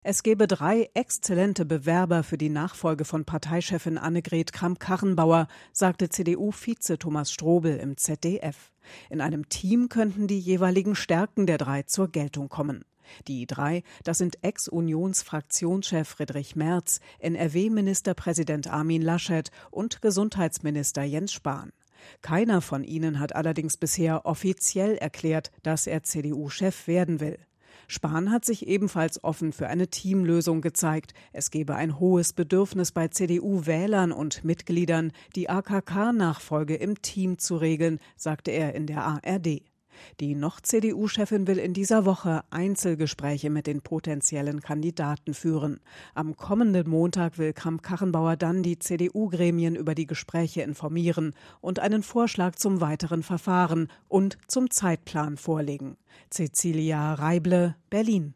Es gebe 3 exzellente Bewerber für die Nachfolge von Parteichefin Annegret Kramp-Karrenbauer, sagte CDU-Vize Thomas Strobel im ZDF. In einem Team könnten die jeweiligen Stärken der 3 zur Geltung kommen. Die 3, das sind Ex-Unions-Fraktionschef Friedrich Merz, NRW-Ministerpräsident Armin Laschet und Gesundheitsminister Jens Spahn. Keiner von ihnen hat allerdings bisher offiziell erklärt, dass er CDU-Chef werden will. Spahn hat sich ebenfalls offen für eine Teamlösung gezeigt. Es gebe ein hohes Bedürfnis bei CDU-Wählern und Mitgliedern, die AKK-Nachfolge im Team zu regeln, sagte er in der ARD. Die noch CDU-Chefin will in dieser Woche Einzelgespräche mit den potenziellen Kandidaten führen. Am kommenden Montag will Kramp-Karrenbauer dann die CDU-Gremien über die Gespräche informieren und einen Vorschlag zum weiteren Verfahren und zum Zeitplan vorlegen. Cecilia Reible, Berlin.